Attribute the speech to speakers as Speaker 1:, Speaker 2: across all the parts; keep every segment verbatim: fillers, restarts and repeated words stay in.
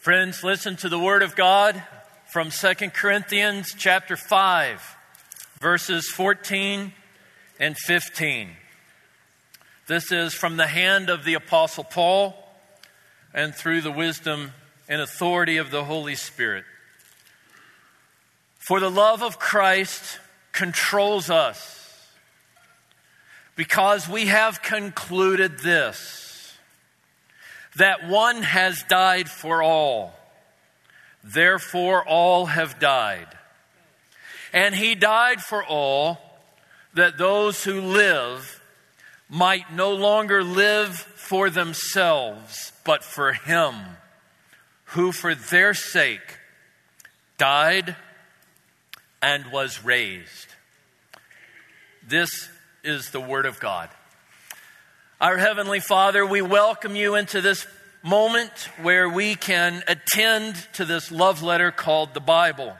Speaker 1: Friends, listen to the word of God from Second Corinthians chapter five, verses fourteen and fifteen. This is from the hand of the Apostle Paul and through the wisdom and authority of the Holy Spirit. For the love of Christ controls us, because we have concluded this, that one has died for all, therefore all have died. And he died for all, that those who live might no longer live for themselves, but for him, who for their sake died and was raised. This is the word of God. Our Heavenly Father, we welcome you into this moment where we can attend to this love letter called the Bible.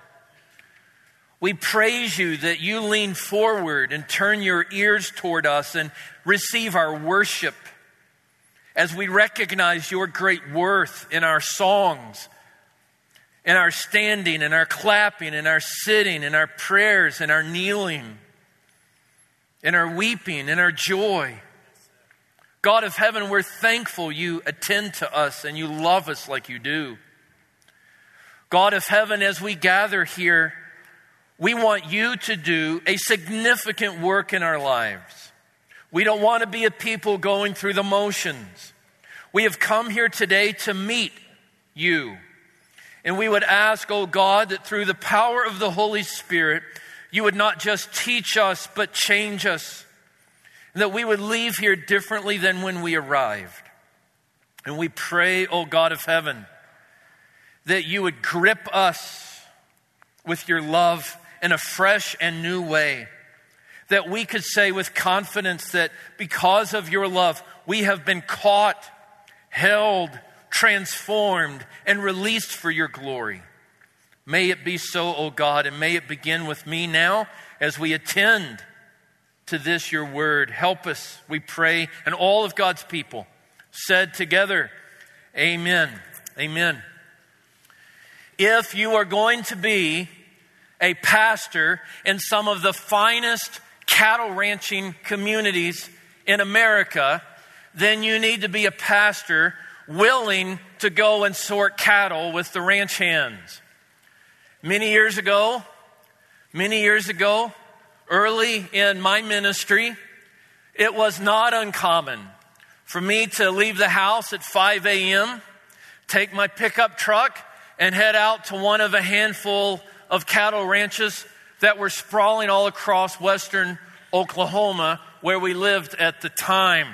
Speaker 1: We praise you that you lean forward and turn your ears toward us and receive our worship as we recognize your great worth in our songs, in our standing, in our clapping, in our sitting, in our prayers, in our kneeling, in our weeping, in our joy. God of heaven, we're thankful you attend to us and you love us like you do. God of heaven, as we gather here, we want you to do a significant work in our lives. We don't want to be a people going through the motions. We have come here today to meet you. And we would ask, oh God, that through the power of the Holy Spirit, you would not just teach us, but change us. And that we would leave here differently than when we arrived. And we pray, oh God of heaven, that you would grip us with your love in a fresh and new way. That we could say with confidence that because of your love, we have been caught, held, transformed, and released for your glory. May it be so, O God, and may it begin with me now as we attend to this, your word. Help us, we pray, and all of God's people said together, amen. Amen. If you are going to be a pastor in some of the finest cattle ranching communities in America, then you need to be a pastor willing to go and sort cattle with the ranch hands. Many years ago, many years ago, early in my ministry, it was not uncommon for me to leave the house at five a.m., take my pickup truck, and head out to one of a handful of cattle ranches that were sprawling all across western Oklahoma, where we lived at the time.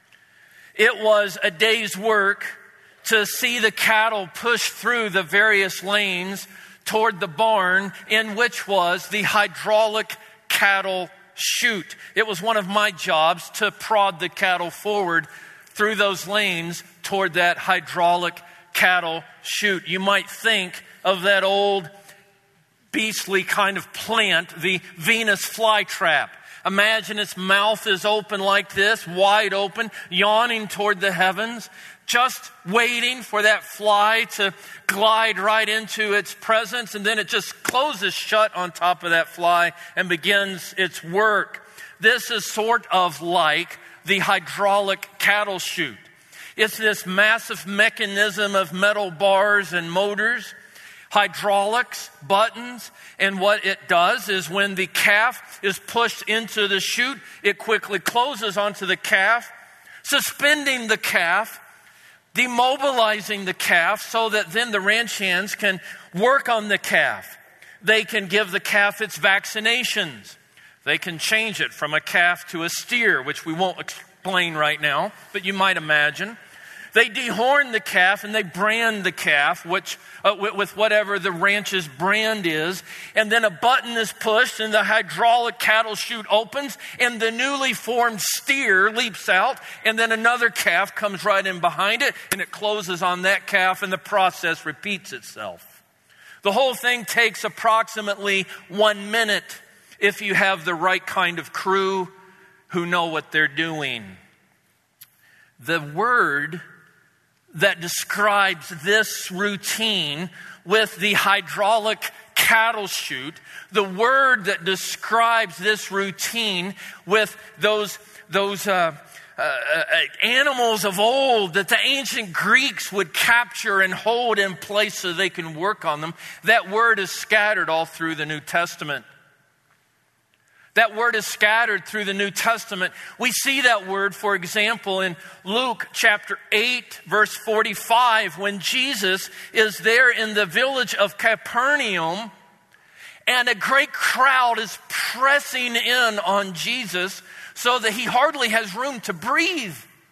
Speaker 1: It was a day's work to see the cattle push through the various lanes toward the barn, in which was the hydraulic cattle chute. It was one of my jobs to prod the cattle forward through those lanes toward that hydraulic cattle chute. You might think of that old beastly kind of plant, the Venus flytrap. Imagine its mouth is open like this, wide open, yawning toward the heavens, just waiting for that fly to glide right into its presence, and then it just closes shut on top of that fly and begins its work. This is sort of like the hydraulic cattle chute. It's this massive mechanism of metal bars and motors, hydraulics, buttons, and what it does is when the calf is pushed into the chute, it quickly closes onto the calf, suspending the calf, demobilizing the calf so that then the ranch hands can work on the calf. They can give the calf its vaccinations. They can change it from a calf to a steer, which we won't explain right now, but you might imagine. They dehorn the calf and they brand the calf, which uh, with, with whatever the ranch's brand is. And then a button is pushed and the hydraulic cattle chute opens and the newly formed steer leaps out. And then another calf comes right in behind it and it closes on that calf and the process repeats itself. The whole thing takes approximately one minute if you have the right kind of crew who know what they're doing. The word that describes this routine with the hydraulic cattle chute, the word that describes this routine with those, those uh, uh, uh, animals of old that the ancient Greeks would capture and hold in place so they can work on them, that word is scattered all through the New Testament. That word is scattered through the New Testament. We see that word, for example, in Luke chapter eight, verse forty-five, when Jesus is there in the village of Capernaum, and a great crowd is pressing in on Jesus so that he hardly has room to breathe.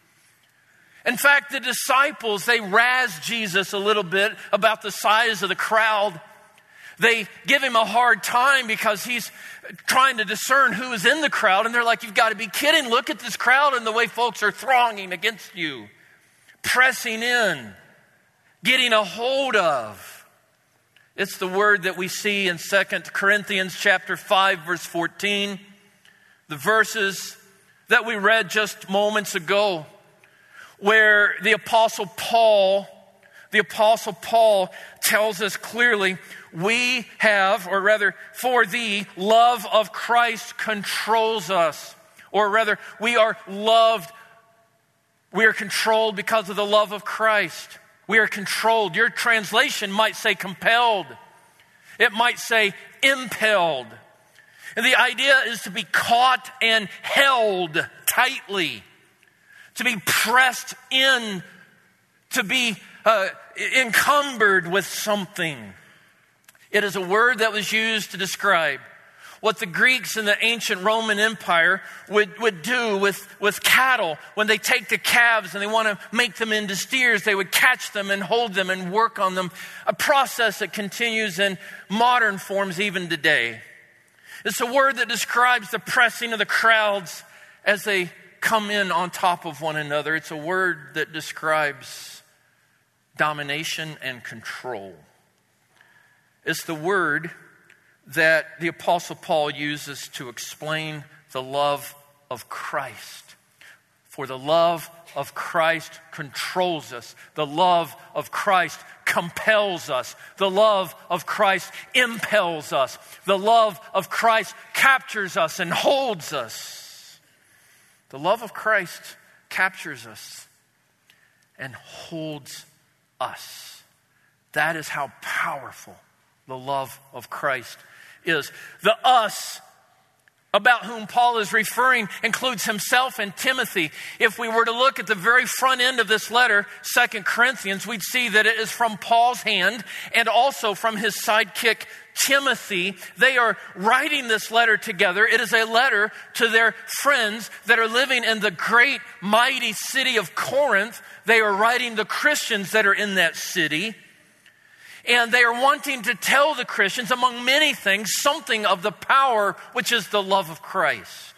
Speaker 1: In fact, the disciples, they razz Jesus a little bit about the size of the crowd. They give him a hard time because he's trying to discern who is in the crowd. And they're like, you've got to be kidding. Look at this crowd and the way folks are thronging against you, pressing in, getting a hold of. It's the word that we see in Second Corinthians chapter five, verse fourteen. The verses that we read just moments ago, where the Apostle Paul, the Apostle Paul tells us clearly, we have, or rather, for the love of Christ controls us. Or rather, we are loved, we are controlled because of the love of Christ. We are controlled. Your translation might say compelled. It might say impelled. And the idea is to be caught and held tightly, to be pressed in, to be uh, encumbered with something. It is a word that was used to describe what the Greeks in the ancient Roman Empire would, would do with, with cattle. When they take the calves and they want to make them into steers, they would catch them and hold them and work on them. A process that continues in modern forms even today. It's a word that describes the pressing of the crowds as they come in on top of one another. It's a word that describes domination and control. It's the word that the Apostle Paul uses to explain the love of Christ. For the love of Christ controls us. The love of Christ compels us. The love of Christ impels us. The love of Christ captures us and holds us. The love of Christ captures us and holds us. That is how powerful the love of Christ is. The us about whom Paul is referring includes himself and Timothy. If we were to look at the very front end of this letter, Second Corinthians, we'd see that it is from Paul's hand and also from his sidekick Timothy. They are writing this letter together. It is a letter to their friends that are living in the great, mighty city of Corinth. They are writing the Christians that are in that city. And they are wanting to tell the Christians, among many things, something of the power which is the love of Christ.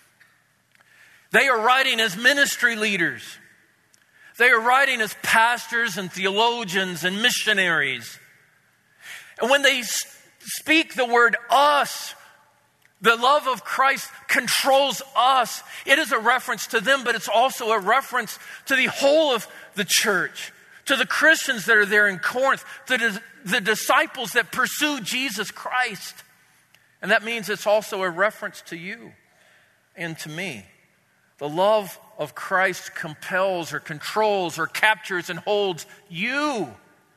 Speaker 1: They are writing as ministry leaders. They are writing as pastors and theologians and missionaries. And when they speak the word us, the love of Christ controls us. It is a reference to them, but it's also a reference to the whole of the church. To the Christians that are there in Corinth, the, the disciples that pursue Jesus Christ. And that means it's also a reference to you and to me. The love of Christ compels or controls or captures and holds you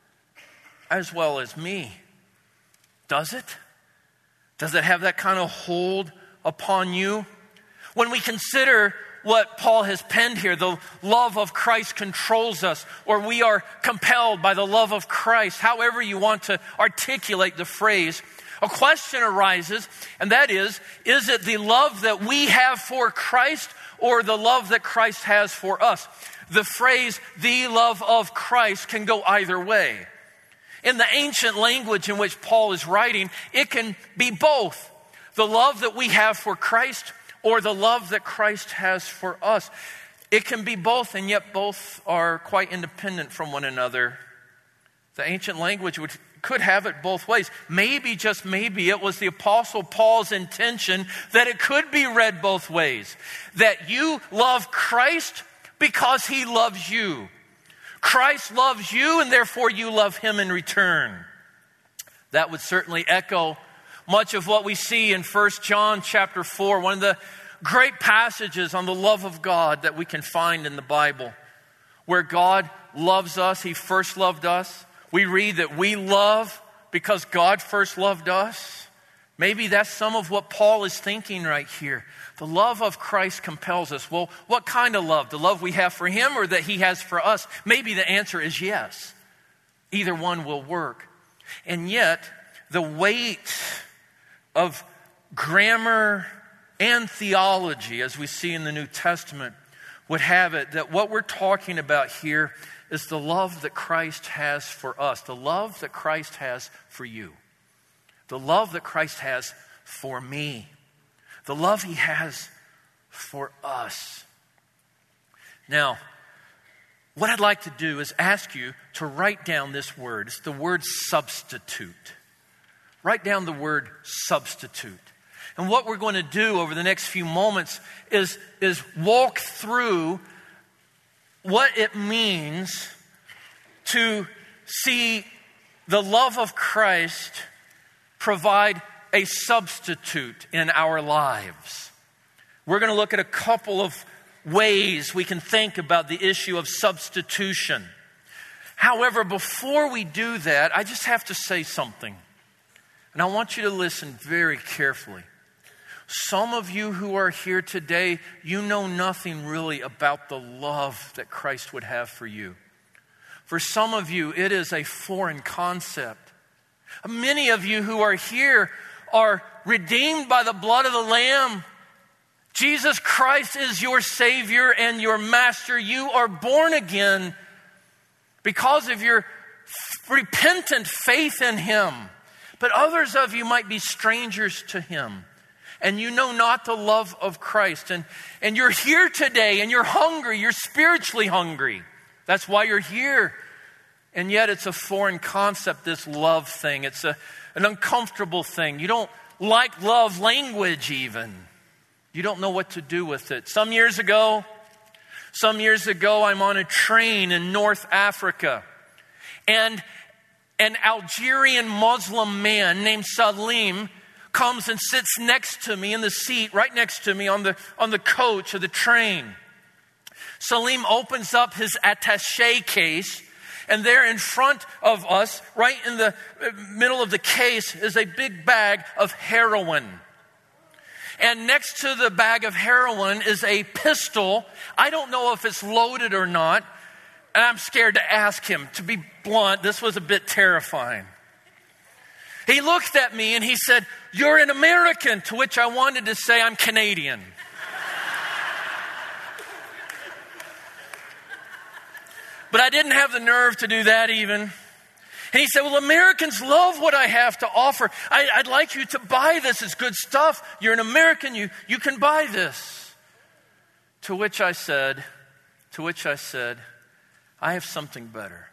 Speaker 1: as well as me. Does it? Does it have that kind of hold upon you? When we consider what Paul has penned here, the love of Christ controls us, or we are compelled by the love of Christ, however you want to articulate the phrase, a question arises, and that is, is it the love that we have for Christ or the love that Christ has for us? The phrase, the love of Christ, can go either way. In the ancient language in which Paul is writing, it can be both. The love that we have for Christ or the love that Christ has for us. It can be both, and yet both are quite independent from one another. The ancient language would, could have it both ways. Maybe, just maybe, it was the Apostle Paul's intention that it could be read both ways. That you love Christ because he loves you. Christ loves you, and therefore you love him in return. That would certainly echo much of what we see in First John chapter four, one of the great passages on the love of God that we can find in the Bible, where God loves us. He first loved us. We read that we love because God first loved us. Maybe that's some of what Paul is thinking right here. The love of Christ compels us. Well, what kind of love? The love we have for him or that he has for us? Maybe the answer is yes. Either one will work. And yet, the weight of grammar and theology, as we see in the New Testament, would have it that what we're talking about here is the love that Christ has for us, the love that Christ has for you, the love that Christ has for me, the love he has for us. Now, what I'd like to do is ask you to write down this word. It's the word substitute. Write down the word substitute. And what we're going to do over the next few moments is, is walk through what it means to see the love of Christ provide a substitute in our lives. We're going to look at a couple of ways we can think about the issue of substitution. However, before we do that, I just have to say something. And I want you to listen very carefully. Some of you who are here today, you know nothing really about the love that Christ would have for you. For some of you, it is a foreign concept. Many of you who are here are redeemed by the blood of the Lamb. Jesus Christ is your Savior and your Master. You are born again because of your repentant faith in him. But others of you might be strangers to him. And you know not the love of Christ. And, and you're here today and you're hungry. You're spiritually hungry. That's why you're here. And yet it's a foreign concept, this love thing. It's a, an uncomfortable thing. You don't like love language even. You don't know what to do with it. Some years ago, some years ago, I'm on a train in North Africa. And an Algerian Muslim man named Salim comes and sits next to me in the seat, right next to me on the, on the coach of the train. Salim opens up his attaché case, and there in front of us, right in the middle of the case, is a big bag of heroin. And next to the bag of heroin is a pistol. I don't know if it's loaded or not, and I'm scared to ask him. To be blunt, this was a bit terrifying. He looked at me and he said, "You're an American," to which I wanted to say, "I'm Canadian." But I didn't have the nerve to do that even. And he said, "Well, Americans love what I have to offer. I, I'd like you to buy this. It's good stuff. You're an American. You, you can buy this." To which I said, to which I said, "I have something better."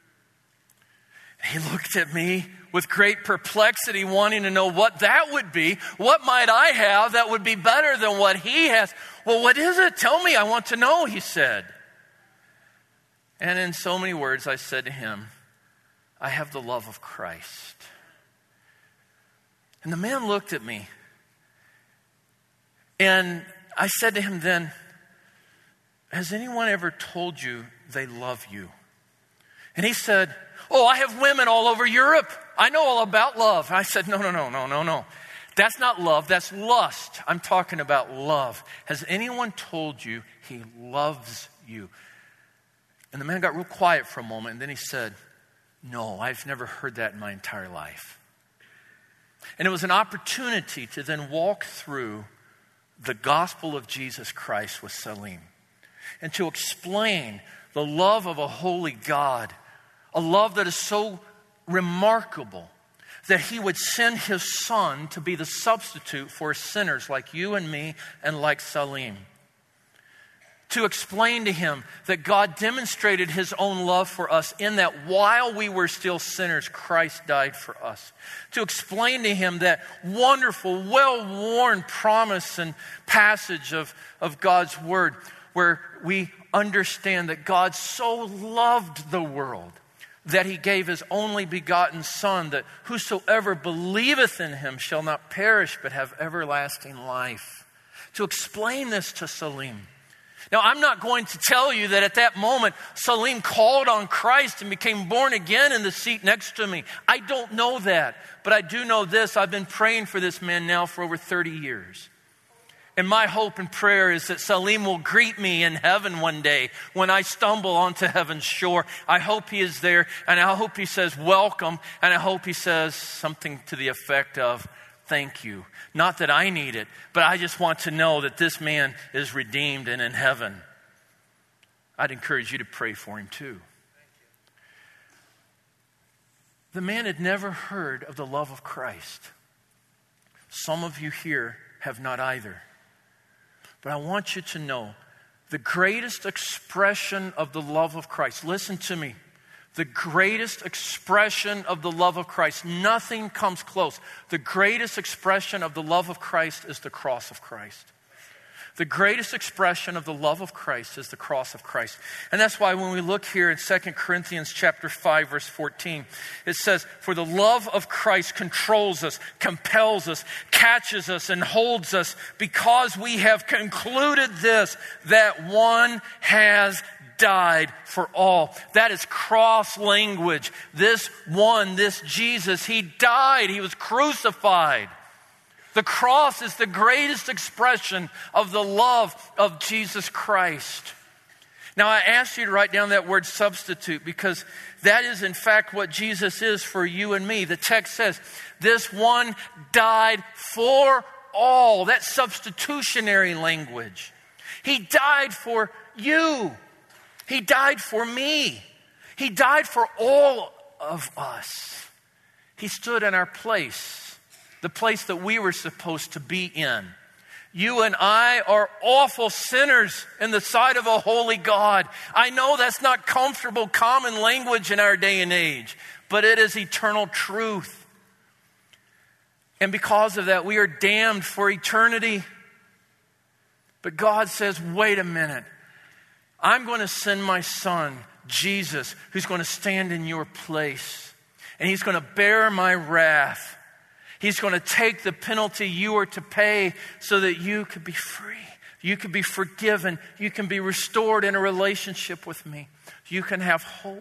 Speaker 1: He looked at me with great perplexity, wanting to know what that would be. What might I have that would be better than what he has? "Well, what is it? Tell me. I want to know," he said. And in so many words, I said to him, "I have the love of Christ." And the man looked at me. And I said to him then, "Has anyone ever told you they love you?" And he said, "Oh, I have women all over Europe. I know all about love." I said, no, no, no, no, no, no. That's not love. That's lust. I'm talking about love. Has anyone told you he loves you? And the man got real quiet for a moment, and then he said, "No, I've never heard that in my entire life." And it was an opportunity to then walk through the gospel of Jesus Christ with Salim and to explain the love of a holy God, a love that is so remarkable that he would send his son to be the substitute for sinners like you and me and like Salim. To explain to him that God demonstrated his own love for us in that while we were still sinners, Christ died for us. To explain to him that wonderful, well-worn promise and passage of, of God's word. where we understand that God so loved the world that he gave his only begotten Son, that whosoever believeth in him shall not perish but have everlasting life. To explain this to Salim. Now, I'm not going to tell you that at that moment, Salim called on Christ and became born again in the seat next to me. I don't know that. But I do know this. I've been praying for this man now for over thirty years. And my hope and prayer is that Salim will greet me in heaven one day when I stumble onto heaven's shore. I hope he is there, and I hope he says, welcome, and I hope he says something to the effect of, thank you. Not that I need it, but I just want to know that this man is redeemed and in heaven. I'd encourage you to pray for him too. The man had never heard of the love of Christ. Some of you here have not either. But I want you to know the greatest expression of the love of Christ. Listen to me. The greatest expression of the love of Christ. Nothing comes close. The greatest expression of the love of Christ is the cross of Christ. The greatest expression of the love of Christ is the cross of Christ. And that's why when we look here in Second Corinthians chapter five, verse fourteen, it says, for the love of Christ controls us, compels us, catches us, and holds us, because we have concluded this, that one has died for all. That is cross language. This one, this Jesus, he died. He was crucified. The cross is the greatest expression of the love of Jesus Christ. Now, I asked you to write down that word substitute, because that is in fact what Jesus is for you and me. The text says, this one died for all. That's substitutionary language. He died for you. He died for me. He died for all of us. He stood in our place. The place that we were supposed to be in. You and I are awful sinners in the sight of a holy God. I know that's not comfortable, common language in our day and age, but it is eternal truth. And because of that, we are damned for eternity. But God says, wait a minute. I'm going to send my Son, Jesus, who's going to stand in your place. And he's going to bear my wrath. He's going to take the penalty you are to pay so that you could be free. You could be forgiven. You can be restored in a relationship with me. You can have hope.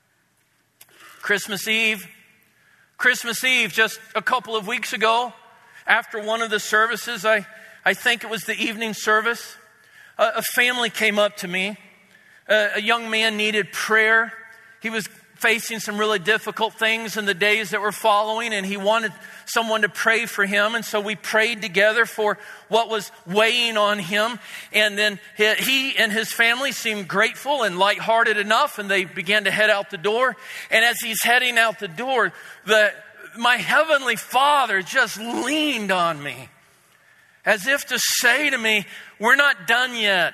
Speaker 1: Christmas Eve. Christmas Eve, just a couple of weeks ago, after one of the services, I, I think it was the evening service, a, a family came up to me. A, a young man needed prayer. He was facing some really difficult things in the days that were following, and he wanted someone to pray for him. And so we prayed together for what was weighing on him. And then he and his family seemed grateful and lighthearted enough, and they began to head out the door. And as he's heading out the door, the my heavenly Father just leaned on me as if to say to me, we're not done yet.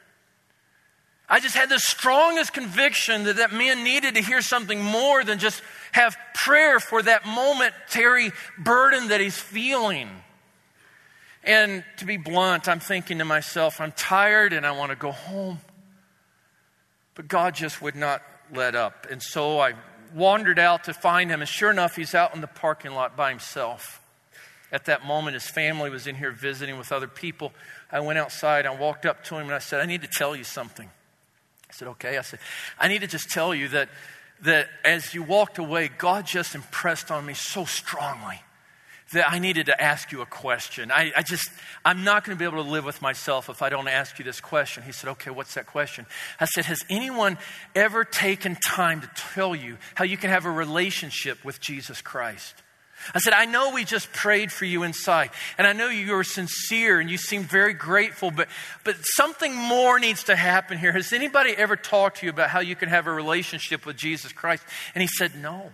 Speaker 1: I just had the strongest conviction that that man needed to hear something more than just have prayer for that momentary burden that he's feeling. And to be blunt, I'm thinking to myself, I'm tired and I want to go home. But God just would not let up. And so I wandered out to find him. And sure enough, he's out in the parking lot by himself. At that moment, his family was in here visiting with other people. I went outside, I walked up to him and I said, I need to tell you something. I said, okay. I said, I need to just tell you that, that as you walked away, God just impressed on me so strongly that I needed to ask you a question. I, I just, I'm not going to be able to live with myself if I don't ask you this question. He said, okay, what's that question? I said, has anyone ever taken time to tell you how you can have a relationship with Jesus Christ? I said, I know we just prayed for you inside, and I know you were sincere and you seemed very grateful, but, but something more needs to happen here. Has anybody ever talked to you about how you can have a relationship with Jesus Christ? And he said, no.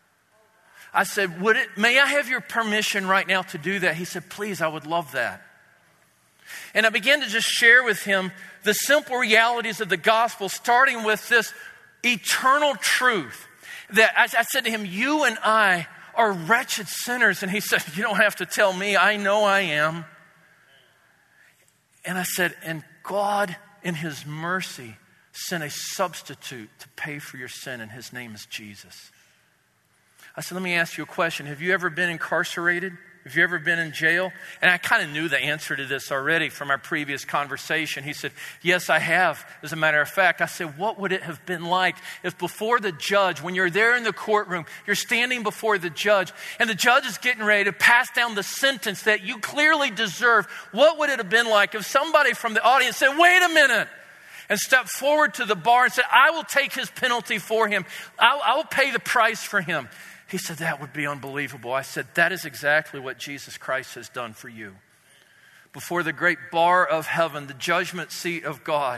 Speaker 1: I said, would it, may I have your permission right now to do that? He said, please, I would love that. And I began to just share with him the simple realities of the gospel, starting with this eternal truth that I, I said to him, you and I are wretched sinners. And he said, you don't have to tell me. I know I am. And I said, and God in his mercy, sent a substitute to pay for your sin, and his name is Jesus. I said, let me ask you a question. Have you ever been incarcerated? Have you ever been in jail? And I kind of knew the answer to this already from our previous conversation. He said, yes, I have. As a matter of fact, I said, what would it have been like if before the judge, when you're there in the courtroom, you're standing before the judge, and the judge is getting ready to pass down the sentence that you clearly deserve? What would it have been like if somebody from the audience said, wait a minute, and stepped forward to the bar and said, I will take his penalty for him. I'll, I will pay the price for him. He said, that would be unbelievable. I said, that is exactly what Jesus Christ has done for you. Before the great bar of heaven, the judgment seat of God,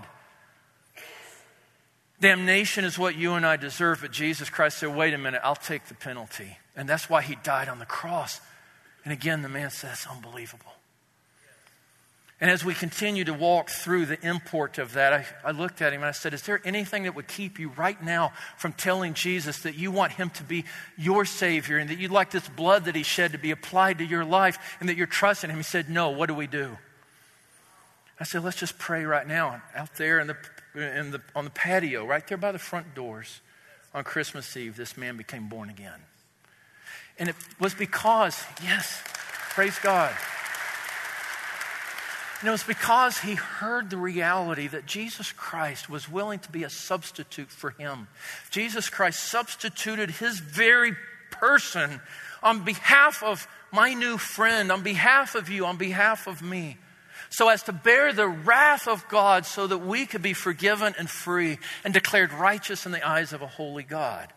Speaker 1: damnation is what you and I deserve, but Jesus Christ said, wait a minute, I'll take the penalty. And that's why he died on the cross. And again, the man said, that's unbelievable. And as we continue to walk through the import of that, I, I looked at him and I said, is there anything that would keep you right now from telling Jesus that you want him to be your Savior and that you'd like this blood that he shed to be applied to your life and that you're trusting him? He said, no. What do we do? I said, let's just pray right now out there in the, in the, on the patio, right there by the front doors. On Christmas Eve, this man became born again. And it was because, yes, praise God. And it was because he heard the reality that Jesus Christ was willing to be a substitute for him. Jesus Christ substituted his very person on behalf of my new friend, on behalf of you, on behalf of me, so as to bear the wrath of God so that we could be forgiven and free and declared righteous in the eyes of a holy God.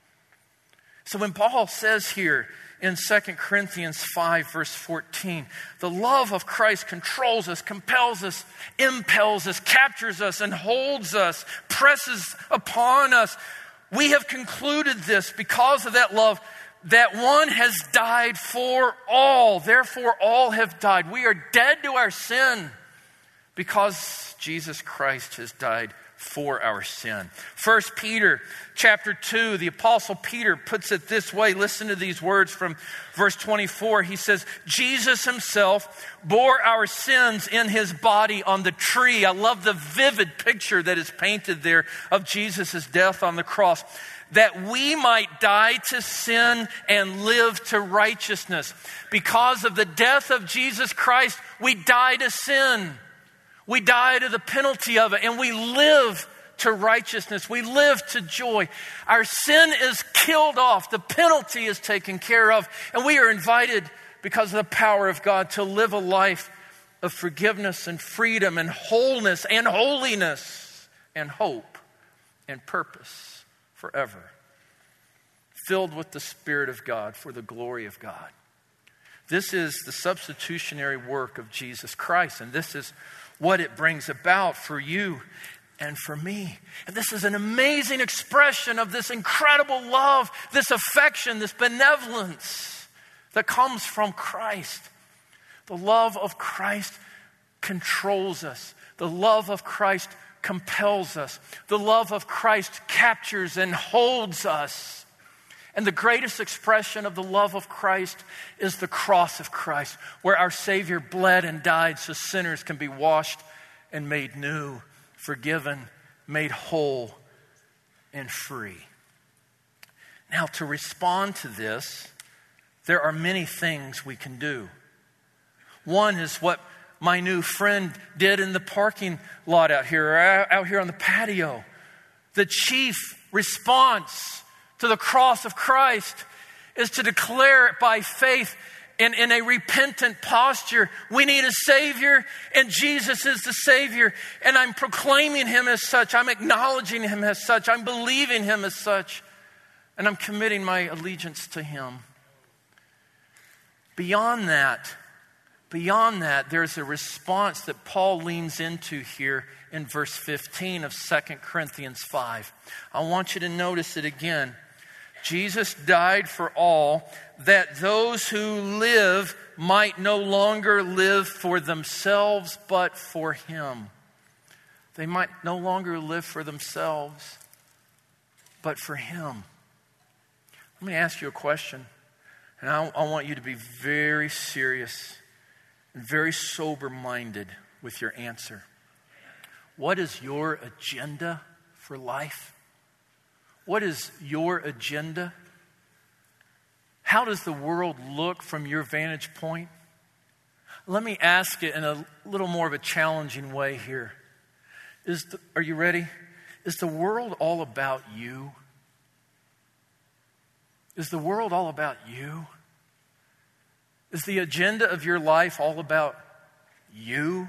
Speaker 1: So when Paul says here, in Second Corinthians five, verse fourteen, the love of Christ controls us, compels us, impels us, captures us, and holds us, presses upon us. We have concluded this because of that love, that one has died for all. Therefore, all have died. We are dead to our sin because Jesus Christ has died for our sin. First Peter chapter two, the Apostle Peter puts it this way. Listen to these words from verse twenty-four. He says, Jesus himself bore our sins in his body on the tree. I love the vivid picture that is painted there of Jesus' death on the cross, that we might die to sin and live to righteousness. Because of the death of Jesus Christ, we die to sin. We die to the penalty of it, and we live to righteousness. We live to joy. Our sin is killed off. The penalty is taken care of. And we are invited, because of the power of God, to live a life of forgiveness and freedom and wholeness and holiness and hope and purpose forever. Filled with the Spirit of God for the glory of God. This is the substitutionary work of Jesus Christ, and this is what it brings about for you and for me. And this is an amazing expression of this incredible love, this affection, this benevolence that comes from Christ. The love of Christ controls us. The love of Christ compels us. The love of Christ captures and holds us. And the greatest expression of the love of Christ is the cross of Christ, where our Savior bled and died so sinners can be washed and made new, forgiven, made whole, and free. Now, to respond to this, there are many things we can do. One is what my new friend did in the parking lot out here, or out here on the patio. The chief response to the cross of Christ is to declare it by faith in, in a repentant posture. We need a Savior, and Jesus is the Savior. And I'm proclaiming him as such. I'm acknowledging him as such. I'm believing him as such. And I'm committing my allegiance to him. Beyond that, beyond that, there's a response that Paul leans into here in verse fifteen of Second Corinthians five. I want you to notice it again. Jesus died for all, that those who live might no longer live for themselves, but for him. They might no longer live for themselves, but for him. Let me ask you a question, and I, I want you to be very serious and very sober-minded with your answer. what is your agenda for life? What is your agenda? How does the world look from your vantage point? Let me ask it in a little more of a challenging way here. Is the, are you ready? Is the world all about you? Is the world all about you? Is the agenda of your life all about you?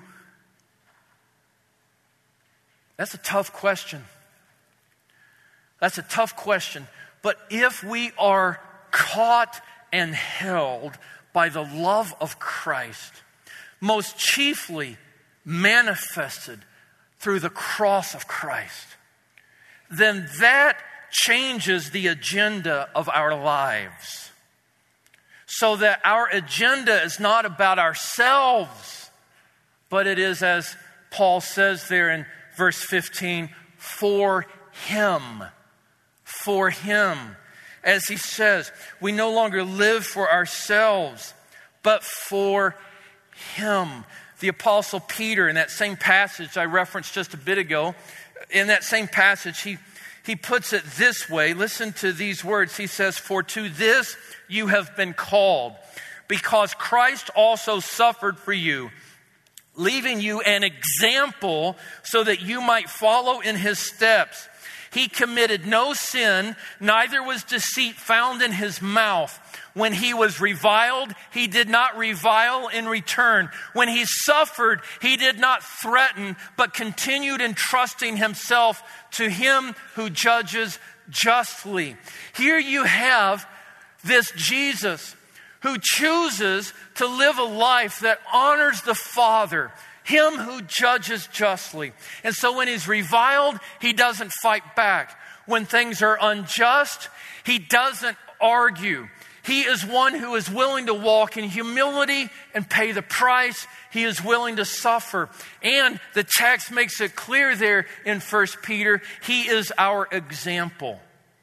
Speaker 1: That's a tough question. That's a tough question. But if we are caught and held by the love of Christ, most chiefly manifested through the cross of Christ, then that changes the agenda of our lives. So that our agenda is not about ourselves, but it is, as Paul says there in verse fifteen, for Him. For Him. As he says, we no longer live for ourselves, but for Him. The Apostle Peter, in that same passage I referenced just a bit ago, in that same passage, he, he puts it this way. Listen to these words. He says, for to this you have been called, because Christ also suffered for you, leaving you an example so that you might follow in His steps. He committed no sin, neither was deceit found in His mouth. When He was reviled, He did not revile in return. When He suffered, He did not threaten, but continued entrusting Himself to Him who judges justly. Here you have this Jesus who chooses to live a life that honors the Father, Him who judges justly. And so when He's reviled, He doesn't fight back. When things are unjust, He doesn't argue. He is one who is willing to walk in humility and pay the price. He is willing to suffer. And the text makes it clear there in First Peter, He is our example.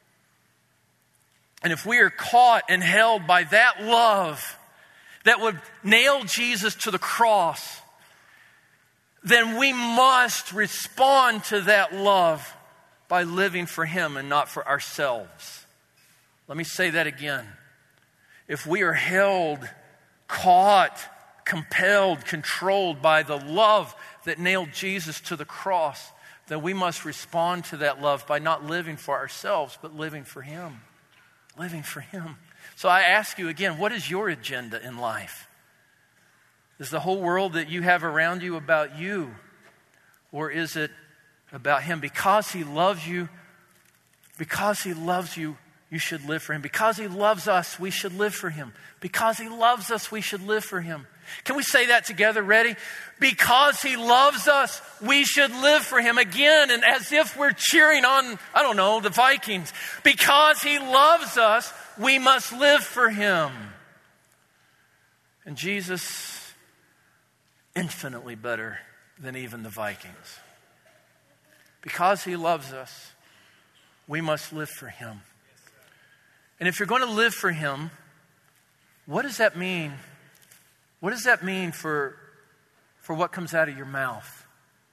Speaker 1: And if we are caught and held by that love that would nail Jesus to the cross, then we must respond to that love by living for Him and not for ourselves. Let me say that again. If we are held, caught, compelled, controlled by the love that nailed Jesus to the cross, then we must respond to that love by not living for ourselves, but living for Him. Living for Him. So I ask you again, what is your agenda in life? Is the whole world that you have around you about you? Or is it about Him? Because He loves you, because He loves you, you should live for Him. Because He loves us, we should live for Him. Because He loves us, we should live for Him. Can we say that together? Ready? Because He loves us, we should live for Him. Again, and as if we're cheering on, I don't know, the Vikings. Because He loves us, we must live for Him. And Jesus, infinitely better than even the Vikings. Because He loves us, we must live for Him. And if you're going to live for Him, what does that mean? What does that mean for, for what comes out of your mouth?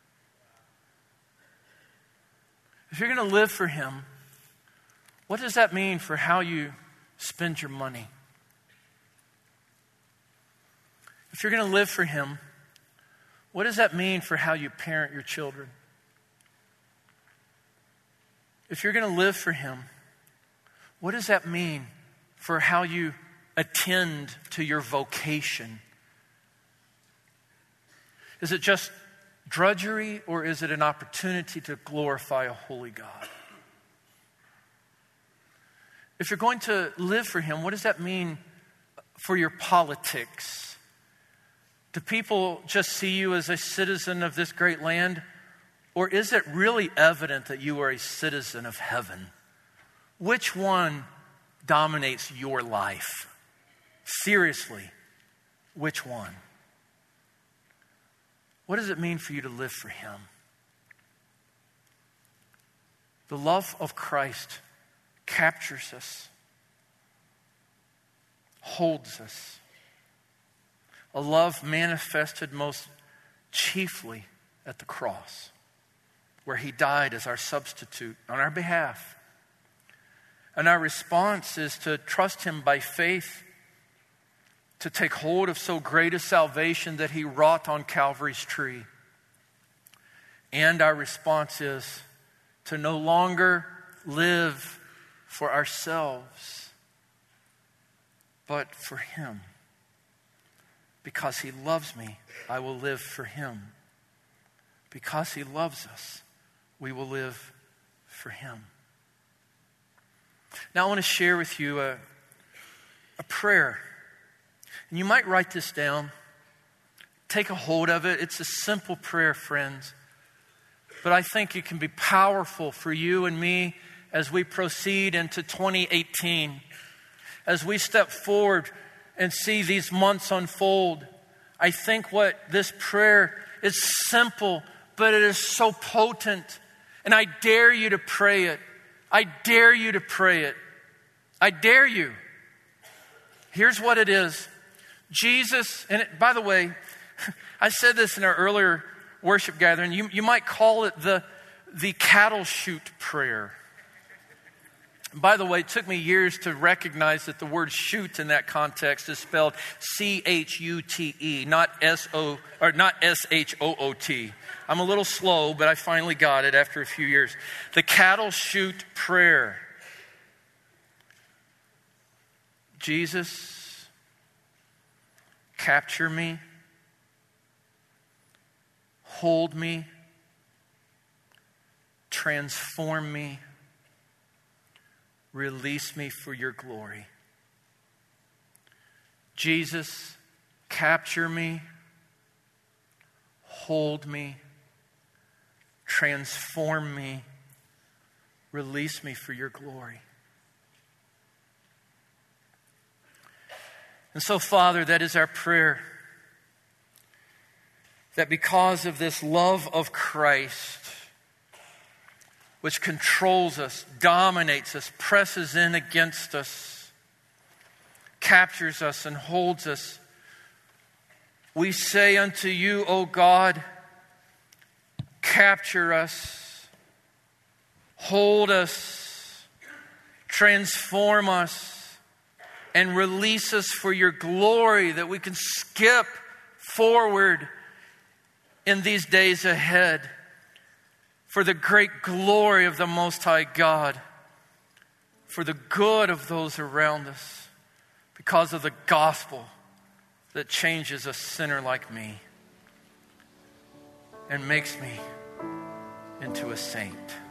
Speaker 1: If you're going to live for Him, what does that mean for how you spend your money? If you're going to live for Him, what does that mean for how you parent your children? If you're going to live for Him, what does that mean for how you attend to your vocation? Is it just drudgery, or is it an opportunity to glorify a holy God? If you're going to live for Him, what does that mean for your politics? Do people just see you as a citizen of this great land? Or is it really evident that you are a citizen of heaven? Which one dominates your life? Seriously, which one? What does it mean for you to live for Him? The love of Christ captures us, holds us. A love manifested most chiefly at the cross. where he died as our substitute on our behalf. And our response is to trust him by faith, to take hold of so great a salvation that he wrought on Calvary's tree. And our response is to no longer live for ourselves, but for him. Because he loves me, I will live for him. Because he loves us, we will live for him. Now I want to share with you a, a prayer. And you might write this down. Take a hold of it. It's a simple prayer, friends. But I think it can be powerful for you and me as we proceed into twenty eighteen. As we step forward and see these months unfold. I think what this prayer is simple, but it is so potent. And I dare you to pray it. I dare you to pray it. I dare you. Here's what it is. Jesus, and it, by the way, I said this in our earlier worship gathering. You, you might call it the, the cattle chute prayer. By the way, it took me years to recognize that the word chute in that context is spelled C H U T E, not S O or not S H O O T. I'm a little slow, but I finally got it after a few years. The cattle chute prayer. Jesus, capture me, hold me, transform me, release me for your glory. Jesus, capture me, hold me, transform me, release me for your glory. And so, Father, that is our prayer. That because of this love of Christ, which controls us, dominates us, presses in against us, captures us and holds us, we say unto you, O God, capture us, hold us, transform us, and release us for your glory, that we can skip forward in these days ahead for the great glory of the Most High God, for the good of those around us, because of the gospel that changes a sinner like me and makes me into a saint.